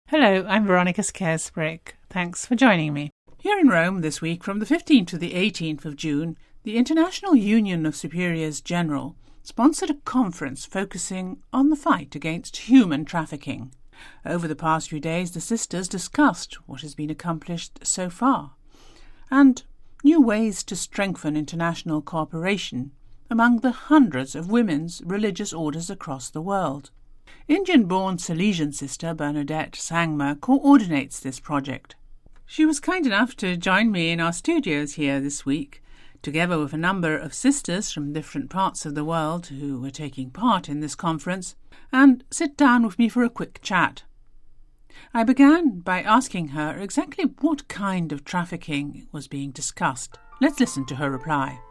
Hello, I'm Veronica Scaresbrick. Thanks for joining me. Here in Rome this week, from the 15th to the 18th of June, the International Union of Superiors General sponsored a conference focusing on the fight against human trafficking. Over the past few days, the sisters discussed what has been accomplished so far and new ways to strengthen international cooperation among the hundreds of women's religious orders across the world. Indian-born Salesian sister Bernadette Sangma coordinates this project. She was kind enough to join me in our studios here this week, together with a number of sisters from different parts of the world who were taking part in this conference, and sit down with me for a quick chat. I began by asking her exactly what kind of trafficking was being discussed. Let's listen to her reply.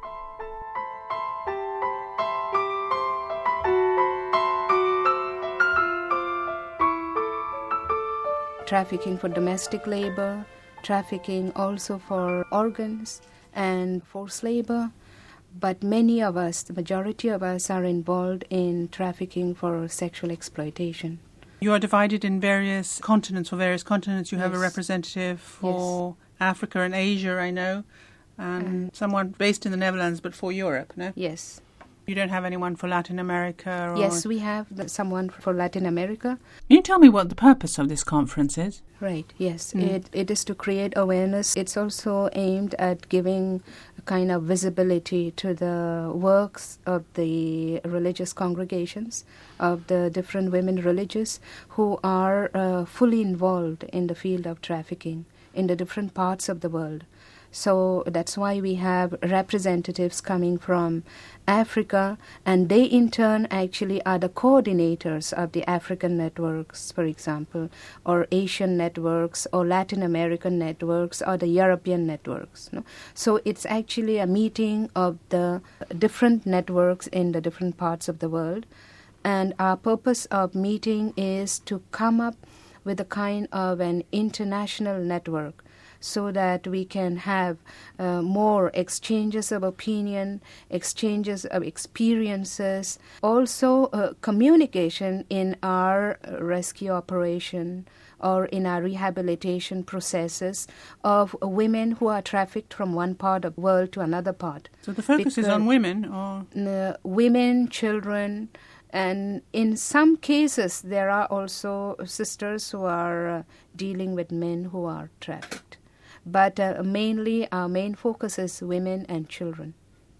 Trafficking for domestic labor, trafficking also for organs and forced labor. But many of us, the majority of us, are involved in trafficking for sexual exploitation. You are divided in various continents. For various continents, you have a representative for Africa and Asia, I know, and someone based in the Netherlands, but for Europe, no? Yes. You don't have anyone for Latin America? Yes, we have someone for Latin America. Can you tell me what the purpose of this conference is? Right, yes. It is to create awareness. It's also aimed at giving a kind of visibility to the works of the religious congregations, of the different women religious who are fully involved in the field of trafficking in the different parts of the world. So that's why we have representatives coming from Africa, and they in turn actually are the coordinators of the African networks, for example, or Asian networks, or Latin American networks, or the European networks. No? So it's actually a meeting of the different networks in the different parts of the world. And our purpose of meeting is to come up with a kind of an international network, so that we can have more exchanges of opinion, exchanges of experiences, also communication in our rescue operation or in our rehabilitation processes of women who are trafficked from one part of the world to another part. So the focus is on women? Or women, children, and in some cases there are also sisters who are dealing with men who are trafficked. But mainly our main focus is women and children.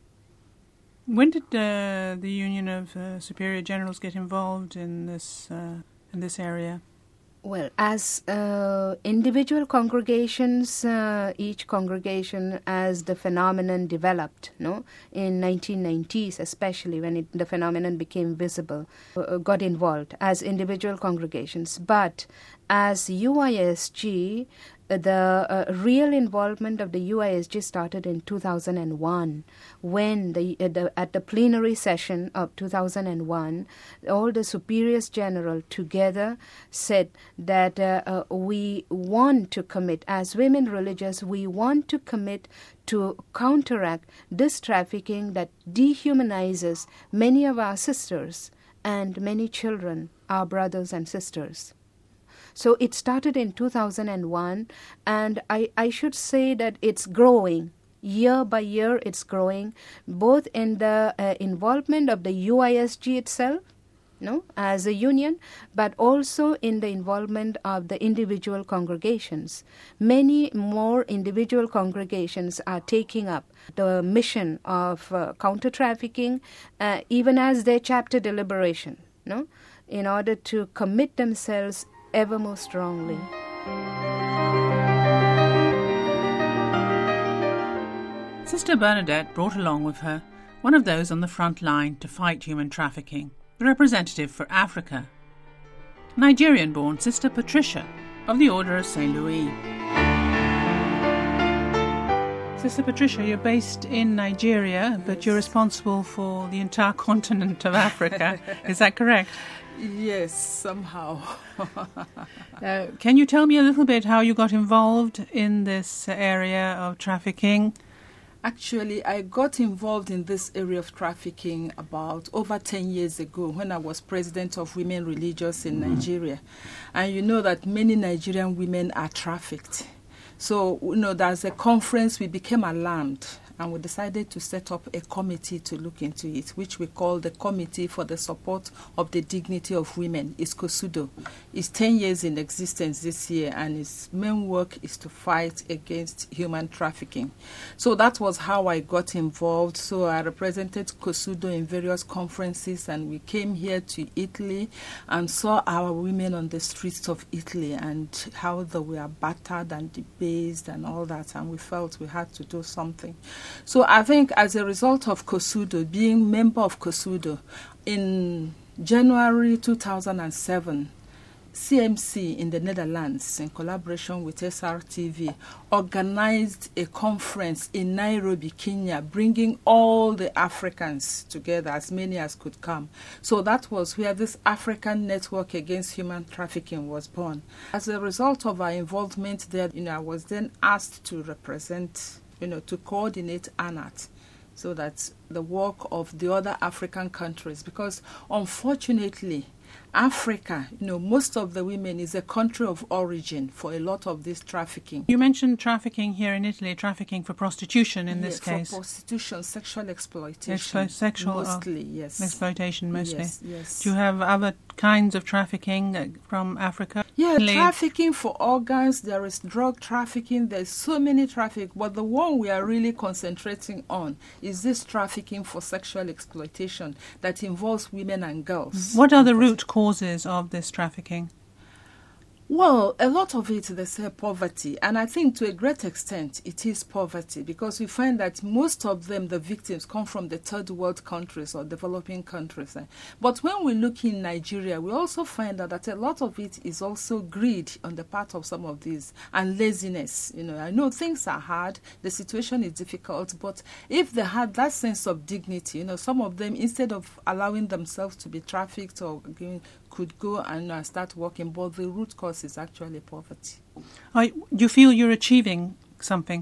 When did the Union of Superior Generals get involved in this area? Well, as individual congregations, each congregation, as the phenomenon developed, in 1990s especially, when the phenomenon became visible, got involved as individual congregations. But as UISG, the real involvement of the UISG started in 2001, when at the plenary session of 2001, all the superiors general together said that we want to commit, as women religious, we want to commit to counteract this trafficking that dehumanizes many of our sisters and many children, our brothers and sisters. So it started in 2001, and I should say that it's growing. Year by year it's growing, both in the involvement of the UISG itself, as a union, but also in the involvement of the individual congregations. Many more individual congregations are taking up the mission of counter-trafficking, even as their chapter deliberation, in order to commit themselves ever more strongly. Sister Bernadette brought along with her one of those on the front line to fight human trafficking, the representative for Africa, Nigerian-born Sister Patricia of the Order of St. Louis. Sister Patricia, you're based in Nigeria, but you're responsible for the entire continent of Africa. Is that correct? Yes, somehow. Can you tell me a little bit how you got involved in this area of trafficking Actually, I got involved in this area of trafficking about over 10 years ago when I was president of Women Religious in Nigeria. And you know that many Nigerian women are trafficked. So, there's a conference, we became alarmed, and we decided to set up a committee to look into it, which we call the Committee for the Support of the Dignity of Women. It's COSUDO. It's 10 years in existence this year, and its main work is to fight against human trafficking. So that was how I got involved. So I represented COSUDO in various conferences, and we came here to Italy and saw our women on the streets of Italy and how they were battered and debased and all that, and we felt we had to do something. So I think as a result of COSUDO, being member of COSUDO, in January 2007, CMC in the Netherlands, in collaboration with SRTV, organized a conference in Nairobi, Kenya, bringing all the Africans together, as many as could come. So that was where this African Network Against Human Trafficking was born. As a result of our involvement there, I was then asked to represent, to coordinate ANAT, so that the work of the other African countries, because unfortunately, Africa, most of the women is a country of origin for a lot of this trafficking. You mentioned trafficking here in Italy, trafficking for prostitution in this case. For prostitution, sexual exploitation. Mostly, yes. Exploitation, mostly. Yes. Do you have other kinds of trafficking from Africa? Yeah, trafficking for organs, there is drug trafficking, there's so many traffic, but the one we are really concentrating on is this trafficking for sexual exploitation that involves women and girls. What are the root causes of this trafficking? Well, a lot of it, they say poverty. And I think to a great extent, it is poverty, because we find that most of them, the victims, come from the third world countries or developing countries. But when we look in Nigeria, we also find that a lot of it is also greed on the part of some of these, and laziness. I know things are hard, the situation is difficult, but if they had that sense of dignity, some of them, instead of allowing themselves to be trafficked or could go and start working, but the root cause is actually poverty. You feel you're achieving something?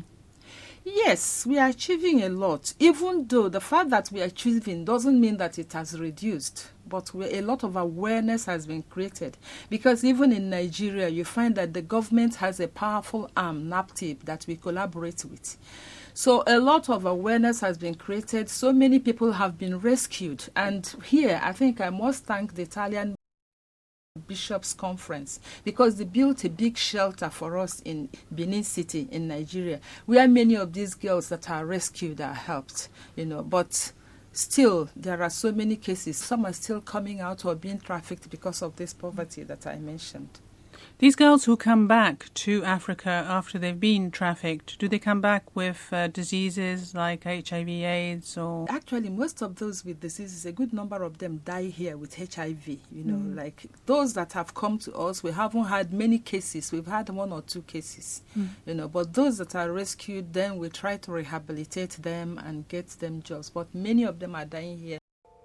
Yes, we are achieving a lot, even though the fact that we are achieving doesn't mean that it has reduced. But a lot of awareness has been created, because even in Nigeria, you find that the government has a powerful arm, NAPTIP, that we collaborate with. So a lot of awareness has been created. So many people have been rescued. And here, I think I must thank the Italian Bishops' Conference, because they built a big shelter for us in Benin City in Nigeria, where many of these girls that are rescued are helped, but still there are so many cases. Some are still coming out or being trafficked because of this poverty that I mentioned. These girls who come back to Africa after they've been trafficked, do they come back with diseases like HIV/AIDS or? Actually, most of those with diseases, a good number of them die here with HIV. Like those that have come to us, we haven't had many cases. We've had 1 or 2 cases, but those that are rescued, then we try to rehabilitate them and get them jobs. But many of them are dying here.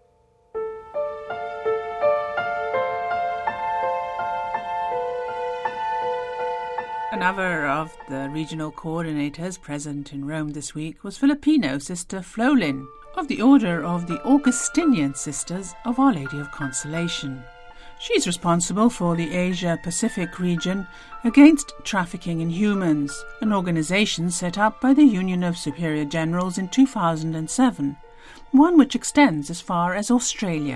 Another of the regional coordinators present in Rome this week was Filipino Sister Flolin of the Order of the Augustinian Sisters of Our Lady of Consolation. She's responsible for the Asia-Pacific region against trafficking in humans, an organisation set up by the Union of Superior Generals in 2007, one which extends as far as Australia.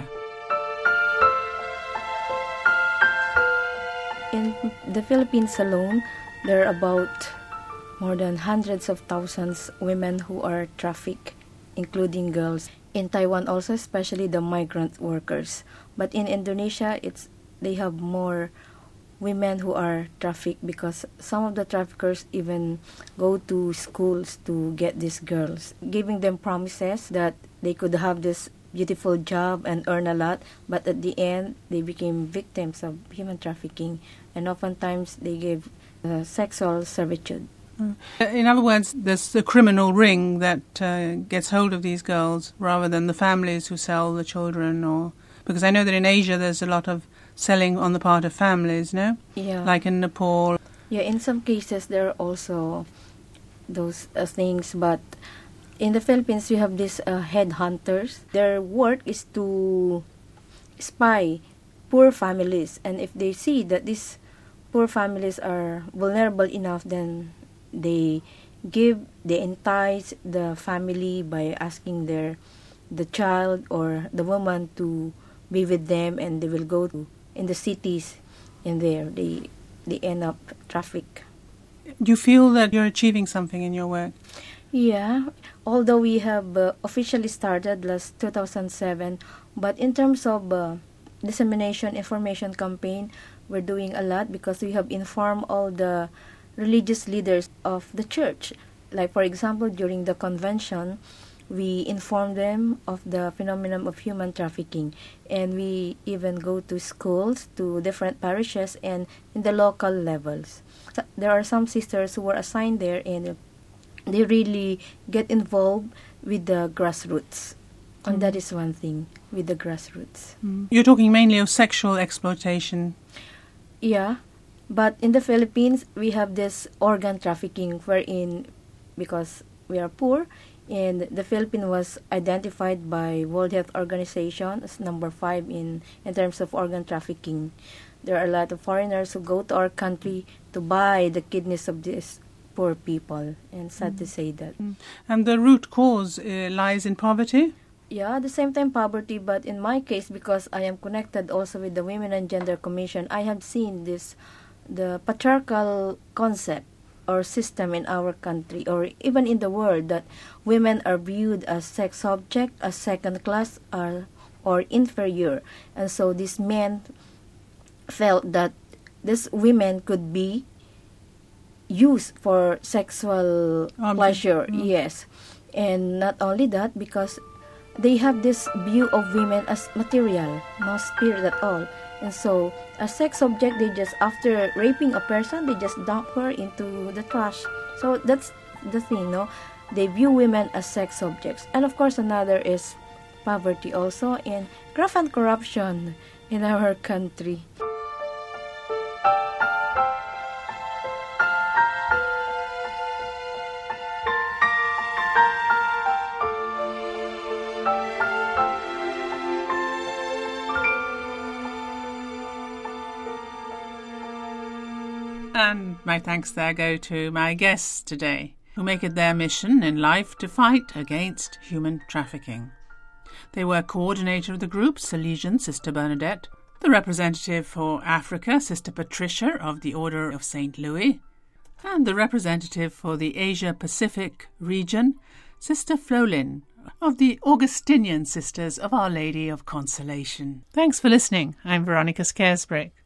In the Philippines alone, there are about more than hundreds of thousands women who are trafficked, including girls. In Taiwan also, especially the migrant workers. But in Indonesia, they have more women who are trafficked, because some of the traffickers even go to schools to get these girls, giving them promises that they could have this beautiful job and earn a lot, but at the end, they became victims of human trafficking, and oftentimes they gave sexual servitude. In other words, there's the criminal ring that gets hold of these girls rather than the families who sell the children, or because I know that in Asia there's a lot of selling on the part of families, no? Yeah. Like in Nepal. Yeah, in some cases there are also those things, but In the Philippines, we have these headhunters. Their work is to spy poor families, and if they see that these poor families are vulnerable enough, then they entice the family by asking the child or the woman to be with them, and they will go to in the cities, and there they end up traffic. Do you feel that you're achieving something in your work? Yeah, although we have officially started last 2007, but in terms of dissemination information campaign, we're doing a lot because we have informed all the religious leaders of the church. Like, for example, during the convention, we inform them of the phenomenon of human trafficking, and we even go to schools, to different parishes, and in the local levels. So there are some sisters who were assigned there, and they really get involved with the grassroots. And that is one thing, with the grassroots. You're talking mainly of sexual exploitation. Yeah, but in the Philippines, we have this organ trafficking wherein, because we are poor, and the Philippines was identified by World Health Organization as number 5 in terms of organ trafficking. There are a lot of foreigners who go to our country to buy the kidneys of these poor people, and sad to say that. And the root cause lies in poverty? Yeah, at the same time poverty, but in my case, because I am connected also with the Women and Gender Commission, I have seen the patriarchal concept or system in our country or even in the world, that women are viewed as sex object, as second class or inferior. And so these men felt that these women could be used for sexual pleasure. Yes. And not only that, because they have this view of women as material, no spirit at all. And so, as sex object, they just, after raping a person, they just dump her into the trash. So that's the thing, no? They view women as sex objects. And of course, another is poverty also, and graft and corruption in our country. And my thanks there go to my guests today, who make it their mission in life to fight against human trafficking. They were coordinator of the group, Salesian Sister Bernadette, the representative for Africa, Sister Patricia of the Order of St. Louis, and the representative for the Asia-Pacific region, Sister Flolin of the Augustinian Sisters of Our Lady of Consolation. Thanks for listening. I'm Veronica Scaresbrick.